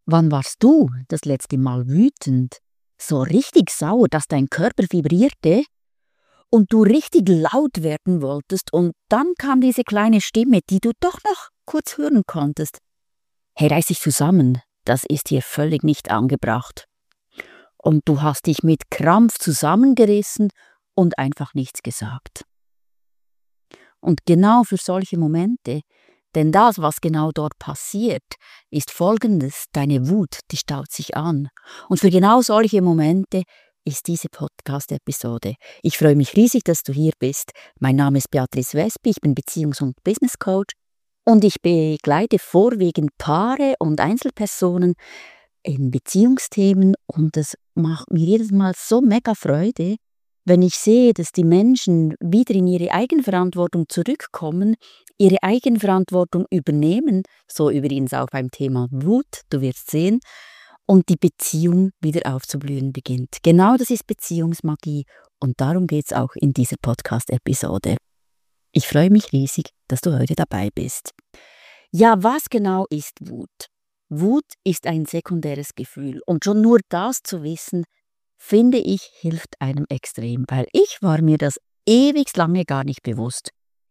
Wann warst du das letzte Mal wütend? So richtig sauer, dass dein Körper vibrierte und du richtig laut werden wolltest und dann kam diese kleine Stimme, die du doch noch kurz hören konntest. Hey, reiß dich zusammen, das ist hier völlig nicht angebracht. Und du hast dich mit Krampf zusammengerissen und einfach nichts gesagt. Und genau für solche Momente, denn das, was genau dort passiert, ist Folgendes: Deine Wut, die staut sich an. Und für genau solche Momente ist diese Podcast-Episode. Ich freue mich riesig, dass du hier bist. Mein Name ist Beatrice Wespi, ich bin Beziehungs- und Business Coach und ich begleite vorwiegend Paare und Einzelpersonen in Beziehungsthemen und es macht mir jedes Mal so mega Freude, wenn ich sehe, dass die Menschen wieder in ihre Eigenverantwortung zurückkommen, ihre Eigenverantwortung übernehmen, so übrigens auch beim Thema Wut, du wirst sehen, und die Beziehung wieder aufzublühen beginnt. Genau das ist Beziehungsmagie und darum geht es auch in dieser Podcast-Episode. Ich freue mich riesig, dass du heute dabei bist. Ja, was genau ist Wut? Wut ist ein sekundäres Gefühl und schon nur das zu wissen, finde ich, hilft einem extrem, weil ich war mir das ewig lange gar nicht bewusst.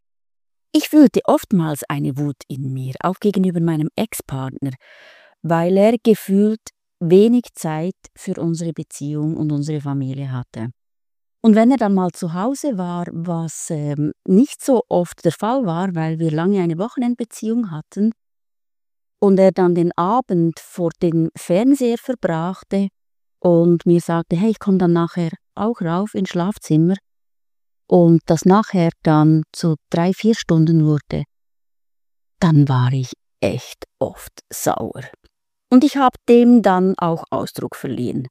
Ich fühlte oftmals eine Wut in mir, auch gegenüber meinem Ex-Partner, weil er gefühlt wenig Zeit für unsere Beziehung und unsere Familie hatte. Und wenn er dann mal zu Hause war, was nicht so oft der Fall war, weil wir lange eine Wochenendbeziehung hatten, und er dann den Abend vor dem Fernseher verbrachte und mir sagte, hey, ich komme dann nachher auch rauf ins Schlafzimmer und das nachher dann zu 3-4 Stunden wurde, dann war ich echt oft sauer. Und ich habe dem dann auch Ausdruck verliehen.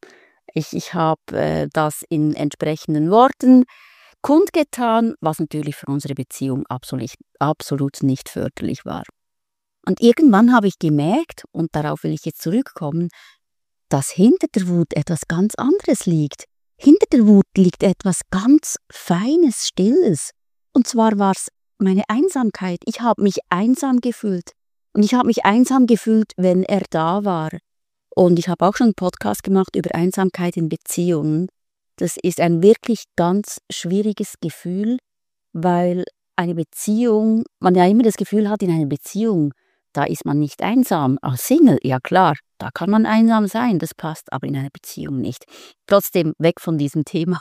Ich habe das in entsprechenden Worten kundgetan, was natürlich für unsere Beziehung absolut nicht förderlich war. Und irgendwann habe ich gemerkt, und darauf will ich jetzt zurückkommen, dass hinter der Wut etwas ganz anderes liegt. Hinter der Wut liegt etwas ganz Feines, Stilles. Und zwar war es meine Einsamkeit. Ich habe mich einsam gefühlt. Und ich habe mich einsam gefühlt, wenn er da war. Und ich habe auch schon einen Podcast gemacht über Einsamkeit in Beziehungen. Das ist ein wirklich ganz schwieriges Gefühl, weil eine Beziehung, man ja immer das Gefühl hat, in einer Beziehung, da ist man nicht einsam. Als Single, ja klar, da kann man einsam sein, das passt, aber in einer Beziehung nicht. Trotzdem weg von diesem Thema,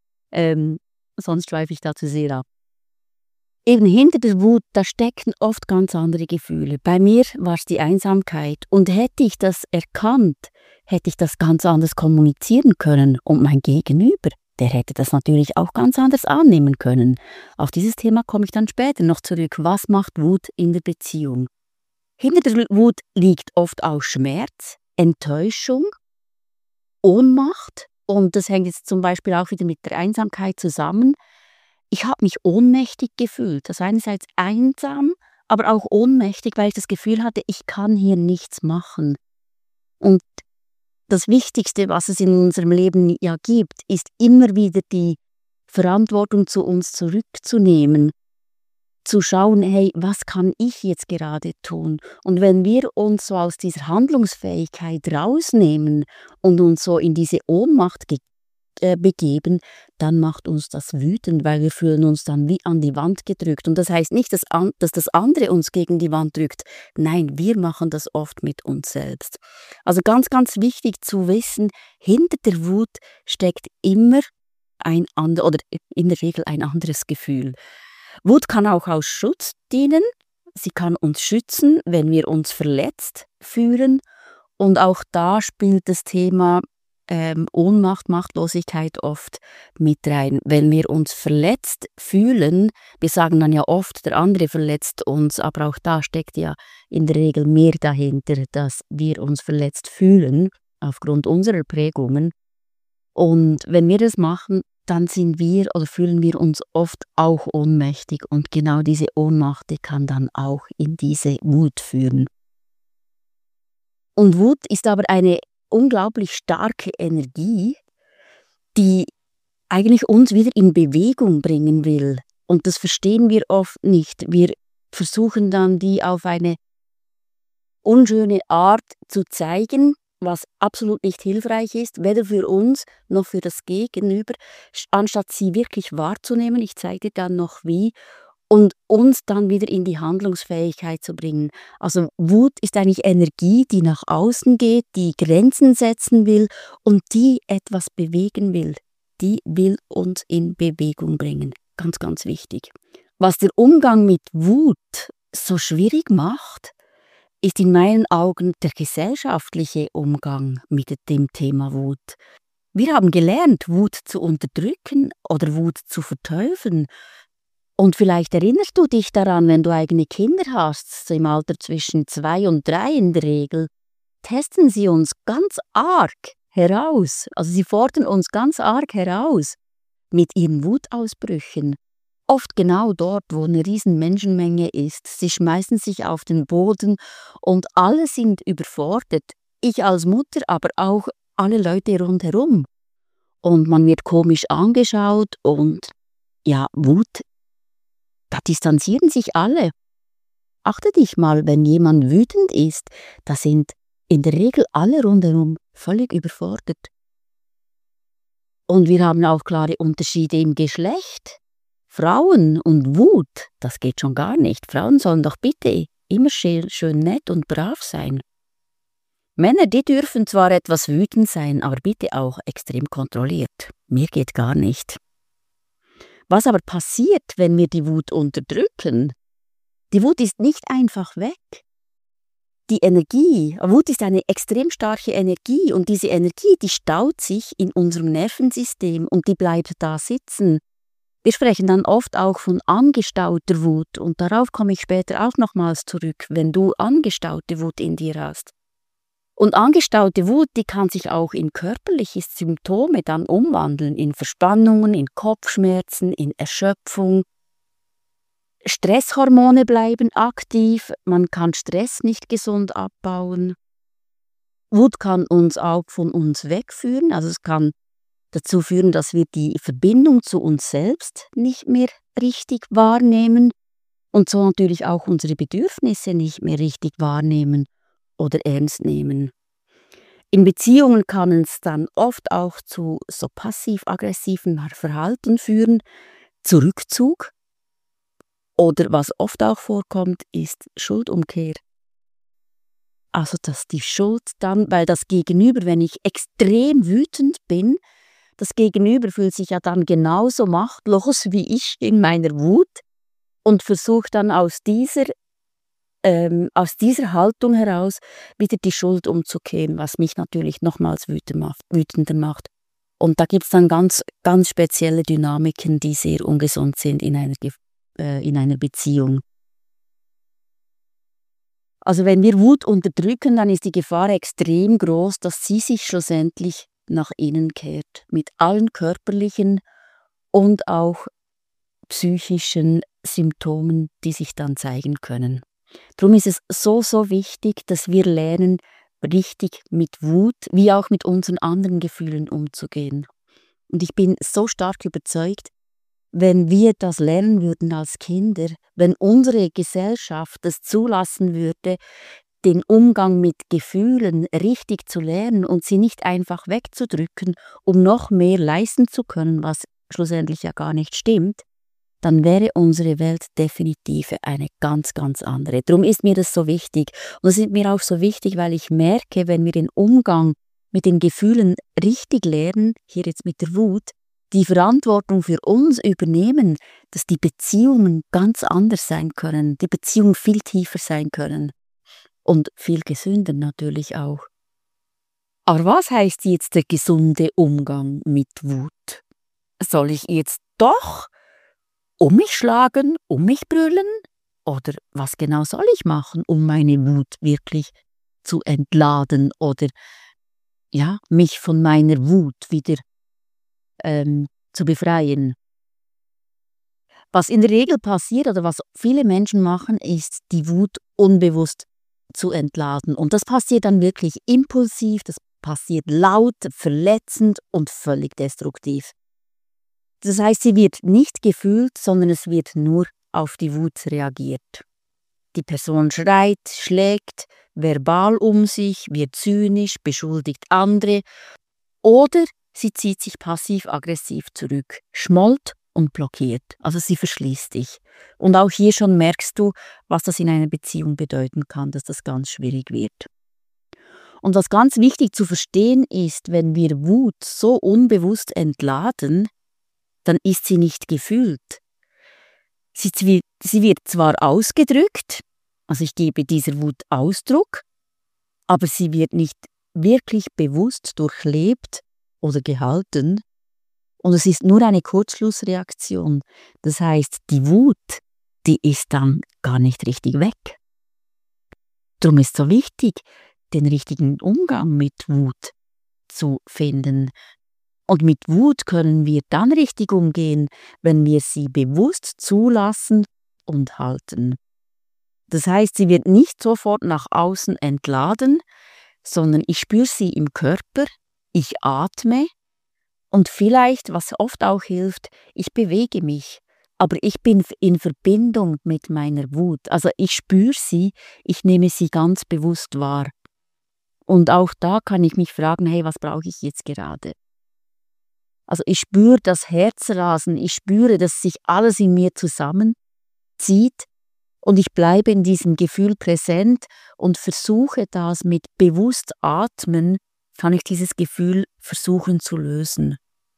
sonst schweife ich da zu sehr ab. Eben hinter der Wut, da stecken oft ganz andere Gefühle. Bei mir war es die Einsamkeit und hätte ich das erkannt, hätte ich das ganz anders kommunizieren können und mein Gegenüber, der hätte das natürlich auch ganz anders annehmen können. Auf dieses Thema komme ich dann später noch zurück. Was macht Wut in der Beziehung? Hinter der Wut liegt oft auch Schmerz, Enttäuschung, Ohnmacht und das hängt jetzt zum Beispiel auch wieder mit der Einsamkeit zusammen. Ich habe mich ohnmächtig gefühlt, also einerseits einsam, aber auch ohnmächtig, weil ich das Gefühl hatte, ich kann hier nichts machen. Und das Wichtigste, was es in unserem Leben ja gibt, ist immer wieder die Verantwortung zu uns zurückzunehmen. Zu schauen, hey, was kann ich jetzt gerade tun? Und wenn wir uns so aus dieser Handlungsfähigkeit rausnehmen und uns so in diese Ohnmacht begeben, dann macht uns das wütend, weil wir fühlen uns dann wie an die Wand gedrückt. Und das heißt nicht, dass das andere uns gegen die Wand drückt. Nein, wir machen das oft mit uns selbst. Also ganz, ganz wichtig zu wissen, hinter der Wut steckt immer oder in der Regel ein anderes Gefühl. Wut kann auch als Schutz dienen. Sie kann uns schützen, wenn wir uns verletzt fühlen. Und auch da spielt das Thema Ohnmacht, Machtlosigkeit oft mit rein. Wenn wir uns verletzt fühlen, wir sagen dann ja oft, der andere verletzt uns, aber auch da steckt ja in der Regel mehr dahinter, dass wir uns verletzt fühlen, aufgrund unserer Prägungen. Und wenn wir das machen, dann sind wir oder fühlen wir uns oft auch ohnmächtig und genau diese Ohnmacht, die kann dann auch in diese Wut führen. Und Wut ist aber eine unglaublich starke Energie, die eigentlich uns wieder in Bewegung bringen will. Und das verstehen wir oft nicht. Wir versuchen dann, die auf eine unschöne Art zu zeigen, was absolut nicht hilfreich ist, weder für uns noch für das Gegenüber, anstatt sie wirklich wahrzunehmen. Ich zeige dir dann noch wie. Und uns dann wieder in die Handlungsfähigkeit zu bringen. Also Wut ist eigentlich Energie, die nach außen geht, die Grenzen setzen will und die etwas bewegen will. Die will uns in Bewegung bringen. Ganz, ganz wichtig. Was der Umgang mit Wut so schwierig macht, ist in meinen Augen der gesellschaftliche Umgang mit dem Thema Wut. Wir haben gelernt, Wut zu unterdrücken oder Wut zu verteufeln. Und vielleicht erinnerst du dich daran, wenn du eigene Kinder hast, so im Alter zwischen 2 und 3 in der Regel, testen sie uns ganz arg heraus. Also sie fordern uns ganz arg heraus mit ihren Wutausbrüchen. Oft genau dort, wo eine riesen Menschenmenge ist. Sie schmeißen sich auf den Boden und alle sind überfordert. Ich als Mutter, aber auch alle Leute rundherum. Und man wird komisch angeschaut und ja, Wut, da distanzieren sich alle. Achte dich mal, wenn jemand wütend ist, da sind in der Regel alle rundherum völlig überfordert. Und wir haben auch klare Unterschiede im Geschlecht. Frauen und Wut, das geht schon gar nicht. Frauen sollen doch bitte immer schön nett und brav sein. Männer, die dürfen zwar etwas wütend sein, aber bitte auch extrem kontrolliert. Mir geht gar nicht. Was aber passiert, wenn wir die Wut unterdrücken? Die Wut ist nicht einfach weg. Die Energie, Wut ist eine extrem starke Energie und diese Energie, die staut sich in unserem Nervensystem und die bleibt da sitzen. Wir sprechen dann oft auch von angestauter Wut und darauf komme ich später auch nochmals zurück, wenn du angestaute Wut in dir hast. Und angestaute Wut, die kann sich auch in körperliche Symptome dann umwandeln, in Verspannungen, in Kopfschmerzen, in Erschöpfung. Stresshormone bleiben aktiv, man kann Stress nicht gesund abbauen. Wut kann uns auch von uns wegführen, also es kann dazu führen, dass wir die Verbindung zu uns selbst nicht mehr richtig wahrnehmen und so natürlich auch unsere Bedürfnisse nicht mehr richtig wahrnehmen oder ernst nehmen. In Beziehungen kann es dann oft auch zu so passiv-aggressiven Verhalten führen, zu Rückzug. Oder was oft auch vorkommt, ist Schuldumkehr. Also dass die Schuld dann, weil das Gegenüber, wenn ich extrem wütend bin, das Gegenüber fühlt sich ja dann genauso machtlos wie ich in meiner Wut und versucht dann aus dieser Haltung heraus wieder die Schuld umzukehren, was mich natürlich nochmals wütender macht. Und da gibt es dann ganz, ganz spezielle Dynamiken, die sehr ungesund sind in einer Beziehung. Also wenn wir Wut unterdrücken, dann ist die Gefahr extrem groß, dass sie sich schlussendlich nach innen kehrt, mit allen körperlichen und auch psychischen Symptomen, die sich dann zeigen können. Darum ist es so, so wichtig, dass wir lernen, richtig mit Wut, wie auch mit unseren anderen Gefühlen umzugehen. Und ich bin so stark überzeugt, wenn wir das lernen würden als Kinder, wenn unsere Gesellschaft es zulassen würde, den Umgang mit Gefühlen richtig zu lernen und sie nicht einfach wegzudrücken, um noch mehr leisten zu können, was schlussendlich ja gar nicht stimmt, dann wäre unsere Welt definitiv eine ganz, ganz andere. Darum ist mir das so wichtig. Und es ist mir auch so wichtig, weil ich merke, wenn wir den Umgang mit den Gefühlen richtig lernen, hier jetzt mit der Wut, die Verantwortung für uns übernehmen, dass die Beziehungen ganz anders sein können, die Beziehungen viel tiefer sein können und viel gesünder natürlich auch. Aber was heißt jetzt der gesunde Umgang mit Wut? Soll ich jetzt doch um mich schlagen, um mich brüllen? Oder was genau soll ich machen, um meine Wut wirklich zu entladen oder ja, mich von meiner Wut wieder zu befreien? Was in der Regel passiert oder was viele Menschen machen, ist die Wut unbewusst zu entladen. Und das passiert dann wirklich impulsiv, das passiert laut, verletzend und völlig destruktiv. Das heißt, sie wird nicht gefühlt, sondern es wird nur auf die Wut reagiert. Die Person schreit, schlägt verbal um sich, wird zynisch, beschuldigt andere oder sie zieht sich passiv-aggressiv zurück, schmollt und blockiert. Also sie verschließt dich. Und auch hier schon merkst du, was das in einer Beziehung bedeuten kann, dass das ganz schwierig wird. Und was ganz wichtig zu verstehen ist, wenn wir Wut so unbewusst entladen, dann ist sie nicht gefühlt. Sie wird zwar ausgedrückt, also ich gebe dieser Wut Ausdruck, aber sie wird nicht wirklich bewusst durchlebt oder gehalten. Und es ist nur eine Kurzschlussreaktion. Das heißt, die Wut, die ist dann gar nicht richtig weg. Darum ist es so wichtig, den richtigen Umgang mit Wut zu finden. Und mit Wut können wir dann richtig umgehen, wenn wir sie bewusst zulassen und halten. Das heißt, sie wird nicht sofort nach außen entladen, sondern ich spüre sie im Körper, ich atme und vielleicht, was oft auch hilft, ich bewege mich, aber ich bin in Verbindung mit meiner Wut. Also ich spüre sie, ich nehme sie ganz bewusst wahr. Und auch da kann ich mich fragen, hey, was brauche ich jetzt gerade? Also ich spüre das Herzrasen, ich spüre, dass sich alles in mir zusammenzieht und ich bleibe in diesem Gefühl präsent und versuche das mit bewusst atmen, kann ich dieses Gefühl versuchen zu lösen.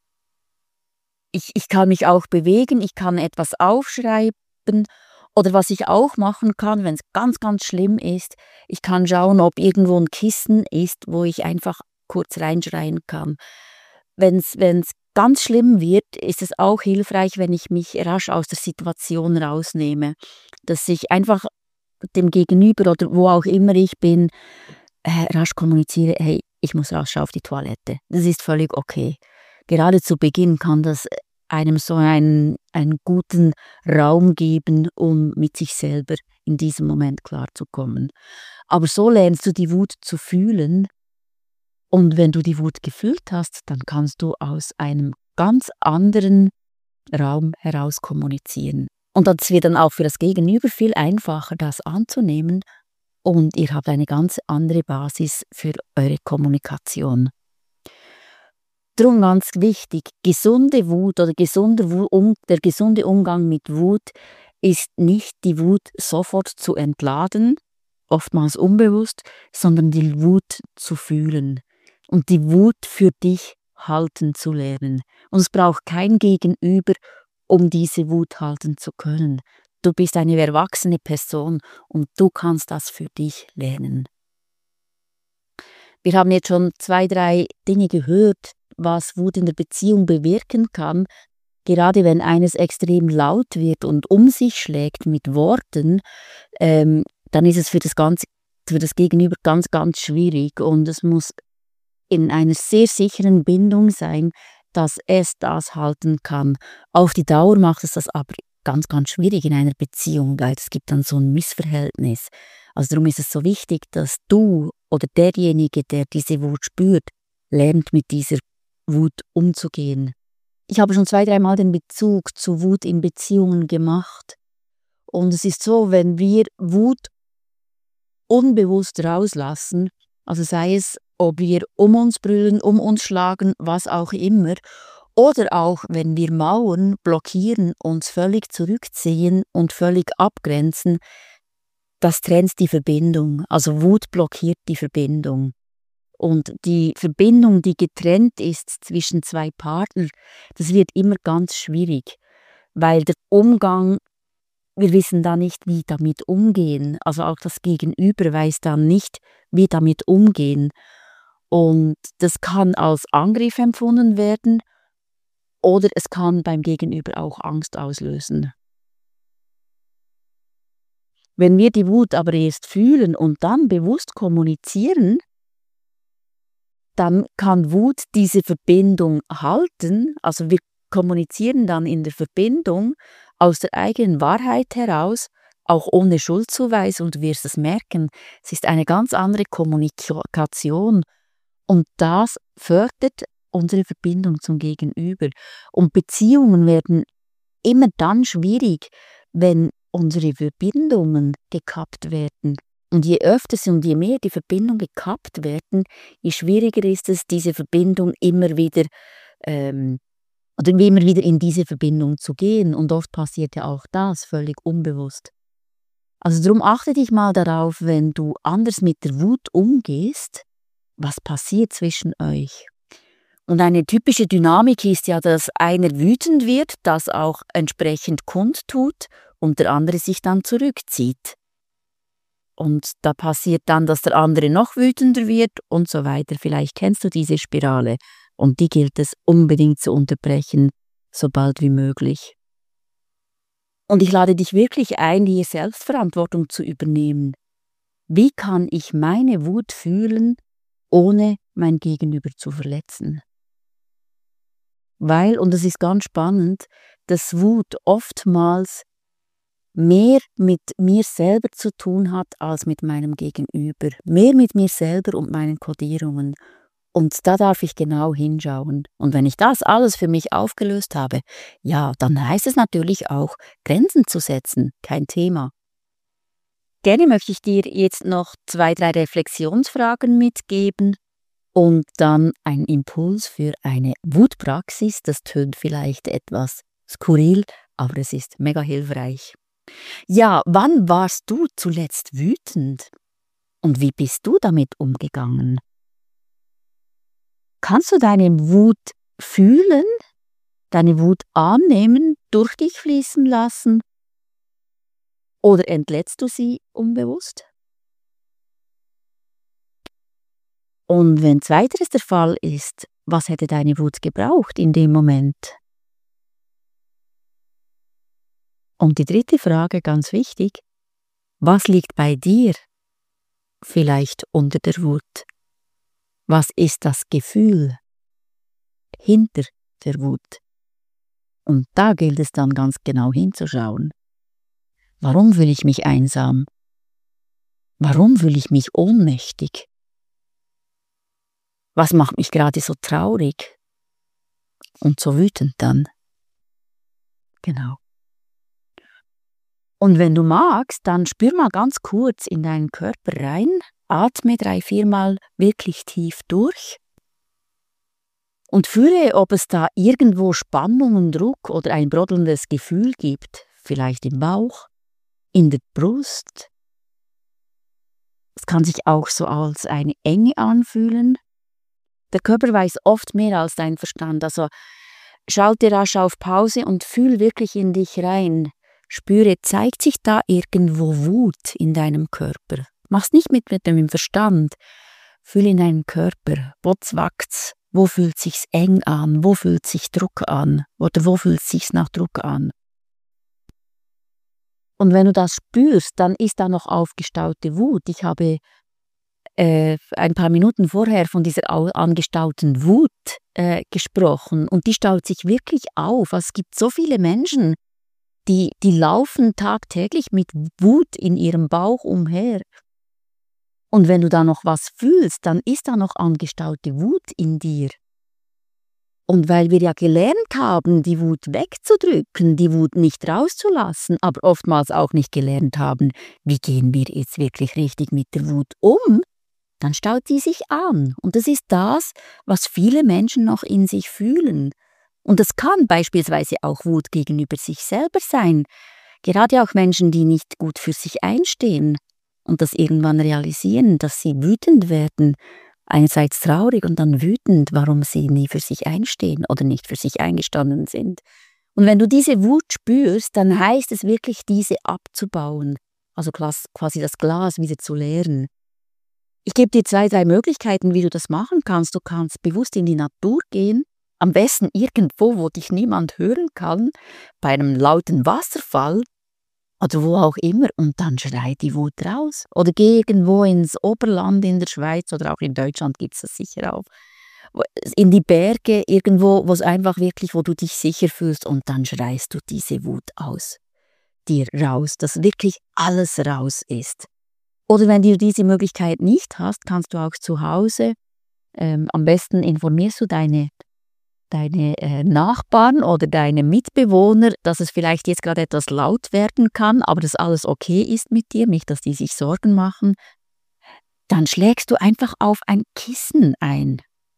Ich kann mich auch bewegen, ich kann etwas aufschreiben oder was ich auch machen kann, wenn es ganz, ganz schlimm ist, ich kann schauen, ob irgendwo ein Kissen ist, wo ich einfach kurz reinschreien kann. Wenn es ganz schlimm wird, ist es auch hilfreich, wenn ich mich rasch aus der Situation rausnehme, dass ich einfach dem Gegenüber oder wo auch immer ich bin, rasch kommuniziere, hey, ich muss rasch auf die Toilette. Das ist völlig okay. Gerade zu Beginn kann das einem so einen guten Raum geben, um mit sich selber in diesem Moment klarzukommen. Aber so lernst du die Wut zu fühlen und wenn du die Wut gefühlt hast, dann kannst du aus einem ganz anderen Raum heraus kommunizieren. Und das wird dann auch für das Gegenüber viel einfacher, das anzunehmen und ihr habt eine ganz andere Basis für eure Kommunikation. Darum ganz wichtig, gesunde Wut oder der gesunde Umgang mit Wut ist nicht die Wut sofort zu entladen, oftmals unbewusst, sondern die Wut zu fühlen und die Wut für dich halten zu lernen. Und es braucht kein Gegenüber, um diese Wut halten zu können. Du bist eine erwachsene Person und du kannst das für dich lernen. Wir haben jetzt schon 2, 3 Dinge gehört, was Wut in der Beziehung bewirken kann. Gerade wenn eines extrem laut wird und um sich schlägt mit Worten, dann ist es für das Gegenüber ganz, ganz schwierig und es muss in einer sehr sicheren Bindung sein, dass es das halten kann. Auf die Dauer macht es das aber ganz, ganz schwierig in einer Beziehung, weil es gibt dann so ein Missverhältnis. Also darum ist es so wichtig, dass du oder derjenige, der diese Wut spürt, lernt mit dieser Wut umzugehen. Ich habe schon 2, 3 Mal den Bezug zu Wut in Beziehungen gemacht. Und es ist so, wenn wir Wut unbewusst rauslassen, also sei es, ob wir um uns brüllen, um uns schlagen, was auch immer, oder auch, wenn wir Mauern blockieren, uns völlig zurückziehen und völlig abgrenzen, das trennt die Verbindung. Also Wut blockiert die Verbindung. Und die Verbindung, die getrennt ist zwischen 2 Partnern, das wird immer ganz schwierig, weil der Umgang, wir wissen da nicht, wie damit umgehen. Also auch das Gegenüber weiß dann nicht, wie damit umgehen. Und das kann als Angriff empfunden werden oder es kann beim Gegenüber auch Angst auslösen. Wenn wir die Wut aber erst fühlen und dann bewusst kommunizieren, dann kann Wut diese Verbindung halten. Also wir kommunizieren dann in der Verbindung aus der eigenen Wahrheit heraus, auch ohne Schuldzuweis und du wirst es merken, es ist eine ganz andere Kommunikation und das fördert unsere Verbindung zum Gegenüber. Und Beziehungen werden immer dann schwierig, wenn unsere Verbindungen gekappt werden. Und je öfter und je mehr die Verbindung gekappt werden, je schwieriger ist es, diese Verbindung immer wieder oder immer wieder in diese Verbindung zu gehen. Und oft passiert ja auch das völlig unbewusst. Also darum achte dich mal darauf, wenn du anders mit der Wut umgehst, was passiert zwischen euch. Und eine typische Dynamik ist ja, dass einer wütend wird, das auch entsprechend kundtut und der andere sich dann zurückzieht. Und da passiert dann, dass der andere noch wütender wird und so weiter. Vielleicht kennst du diese Spirale und die gilt es unbedingt zu unterbrechen, so bald wie möglich. Und ich lade dich wirklich ein, hier Selbstverantwortung zu übernehmen. Wie kann ich meine Wut fühlen, ohne mein Gegenüber zu verletzen? Weil, und das ist ganz spannend, dass Wut oftmals mehr mit mir selber zu tun hat als mit meinem Gegenüber. Mehr mit mir selber und meinen Kodierungen. Und da darf ich genau hinschauen. Und wenn ich das alles für mich aufgelöst habe, ja, dann heißt es natürlich auch, Grenzen zu setzen. Kein Thema. Gerne möchte ich dir jetzt noch 2, 3 Reflexionsfragen mitgeben und dann einen Impuls für eine Wutpraxis. Das tönt vielleicht etwas skurril, aber es ist mega hilfreich. Ja, wann warst du zuletzt wütend? Und wie bist du damit umgegangen? Kannst du deine Wut fühlen, deine Wut annehmen, durch dich fließen lassen? Oder entlädst du sie unbewusst? Und wenn zweiteres der Fall ist, was hätte deine Wut gebraucht in dem Moment? Und die dritte Frage, ganz wichtig, was liegt bei dir vielleicht unter der Wut? Was ist das Gefühl hinter der Wut? Und da gilt es dann ganz genau hinzuschauen. Warum fühle ich mich einsam? Warum fühle ich mich ohnmächtig? Was macht mich gerade so traurig und so wütend dann? Genau. Und wenn du magst, dann spür mal ganz kurz in deinen Körper rein, atme 3, 4 Mal wirklich tief durch und fühle, ob es da irgendwo Spannung und Druck oder ein brodelndes Gefühl gibt, vielleicht im Bauch, in der Brust. Es kann sich auch so als eine Enge anfühlen. Der Körper weiß oft mehr als dein Verstand, also schalte rasch auf Pause und fühl wirklich in dich rein. Spüre, zeigt sich da irgendwo Wut in deinem Körper? Mach's nicht mit dem Verstand. Fühl in deinen Körper. Wo zwackt's? Wo fühlt sich's eng an? Wo fühlt sich Druck an? Oder wo fühlt sich's nach Druck an? Und wenn du das spürst, dann ist da noch aufgestaute Wut. Ich habe ein paar Minuten vorher von dieser angestauten Wut gesprochen und die staut sich wirklich auf. Also es gibt so viele Menschen, die laufen tagtäglich mit Wut in ihrem Bauch umher. Und wenn du da noch was fühlst, dann ist da noch angestaute Wut in dir. Und weil wir ja gelernt haben, die Wut wegzudrücken, die Wut nicht rauszulassen, aber oftmals auch nicht gelernt haben, wie gehen wir jetzt wirklich richtig mit der Wut um, dann staut die sich an. Und das ist das, was viele Menschen noch in sich fühlen. Und das kann beispielsweise auch Wut gegenüber sich selber sein. Gerade auch Menschen, die nicht gut für sich einstehen und das irgendwann realisieren, dass sie wütend werden, einerseits traurig und dann wütend, warum sie nie für sich einstehen oder nicht für sich eingestanden sind. Und wenn du diese Wut spürst, dann heißt es wirklich, diese abzubauen, also quasi das Glas wieder zu leeren. Ich gebe dir 2, 3 Möglichkeiten, wie du das machen kannst. Du kannst bewusst in die Natur gehen, am besten irgendwo, wo dich niemand hören kann, bei einem lauten Wasserfall oder wo auch immer, und dann schrei die Wut raus. Oder geh irgendwo ins Oberland in der Schweiz oder auch in Deutschland gibt es das sicher auch. In die Berge, irgendwo, wo es einfach wirklich, wo du dich sicher fühlst, und dann schreist du diese Wut aus dir raus, dass wirklich alles raus ist. Oder wenn du diese Möglichkeit nicht hast, kannst du auch zu Hause, am besten informierst du deine deine Nachbarn oder deine Mitbewohner, dass es vielleicht jetzt gerade etwas laut werden kann, aber dass alles okay ist mit dir, nicht, dass die sich Sorgen machen, dann schlägst du einfach auf ein Kissen ein.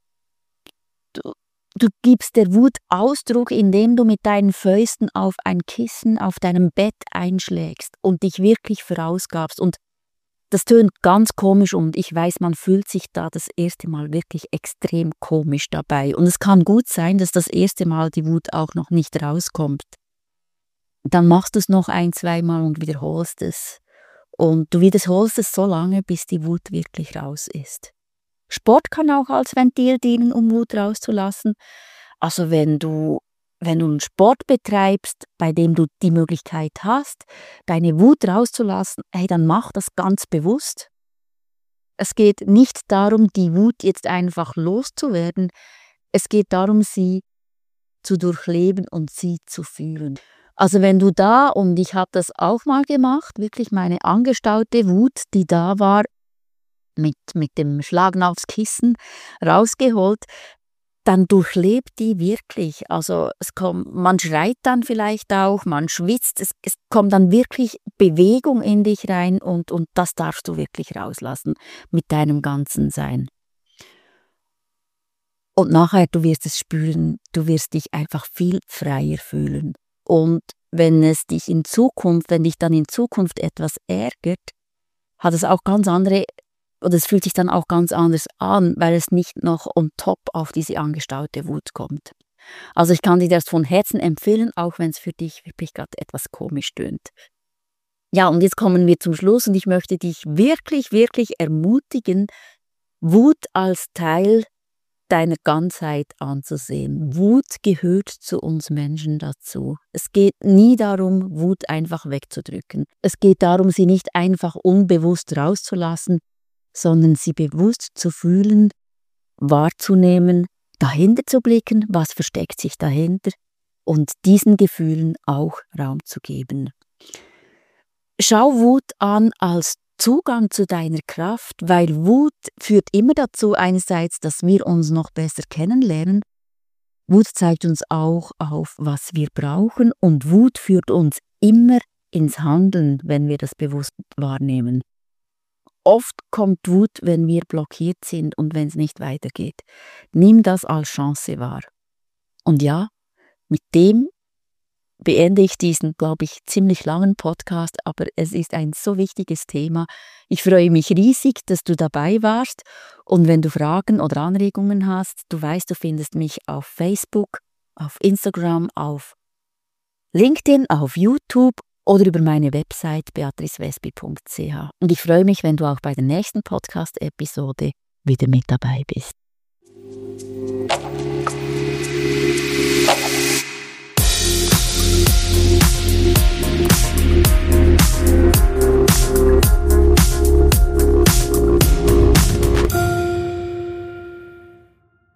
Du gibst der Wut Ausdruck, indem du mit deinen Fäusten auf ein Kissen auf deinem Bett einschlägst und dich wirklich verausgabst. Und das tönt ganz komisch und ich weiß, man fühlt sich da das erste Mal wirklich extrem komisch dabei. Und es kann gut sein, dass das erste Mal die Wut auch noch nicht rauskommt. Dann machst du es noch 1-2 Mal und wiederholst es. Und du wiederholst es so lange, bis die Wut wirklich raus ist. Sport kann auch als Ventil dienen, um Wut rauszulassen. Also wenn du einen Sport betreibst, bei dem du die Möglichkeit hast, deine Wut rauszulassen, hey, dann mach das ganz bewusst. Es geht nicht darum, die Wut jetzt einfach loszuwerden. Es geht darum, sie zu durchleben und sie zu fühlen. Also wenn du da, und ich habe das auch mal gemacht, wirklich meine angestaute Wut, die da war, mit dem Schlagen aufs Kissen rausgeholt, dann durchlebt die wirklich. Also man schreit dann vielleicht auch, man schwitzt, es kommt dann wirklich Bewegung in dich rein und das darfst du wirklich rauslassen mit deinem ganzen Sein. Und nachher, du wirst es spüren, du wirst dich einfach viel freier fühlen. Und wenn dich dann in Zukunft etwas ärgert, hat es auch ganz andere, oder es fühlt sich dann auch ganz anders an, weil es nicht noch on top auf diese angestaute Wut kommt. Also ich kann dir das von Herzen empfehlen, auch wenn es für dich wirklich gerade etwas komisch tönt. Ja, und jetzt kommen wir zum Schluss und ich möchte dich wirklich, wirklich ermutigen, Wut als Teil deiner Ganzheit anzusehen. Wut gehört zu uns Menschen dazu. Es geht nie darum, Wut einfach wegzudrücken. Es geht darum, sie nicht einfach unbewusst rauszulassen, sondern sie bewusst zu fühlen, wahrzunehmen, dahinter zu blicken, was versteckt sich dahinter und diesen Gefühlen auch Raum zu geben. Schau Wut an als Zugang zu deiner Kraft, weil Wut führt immer dazu einerseits, dass wir uns noch besser kennenlernen. Wut zeigt uns auch auf, was wir brauchen und Wut führt uns immer ins Handeln, wenn wir das bewusst wahrnehmen. Oft kommt Wut, wenn wir blockiert sind und wenn es nicht weitergeht. Nimm das als Chance wahr. Und ja, mit dem beende ich diesen, glaube ich, ziemlich langen Podcast, aber es ist ein so wichtiges Thema. Ich freue mich riesig, dass du dabei warst und wenn du Fragen oder Anregungen hast, du weißt, du findest mich auf Facebook, auf Instagram, auf LinkedIn, auf YouTube oder über meine Website beatrice-wesby.ch. Und ich freue mich, wenn du auch bei der nächsten Podcast-Episode wieder mit dabei bist.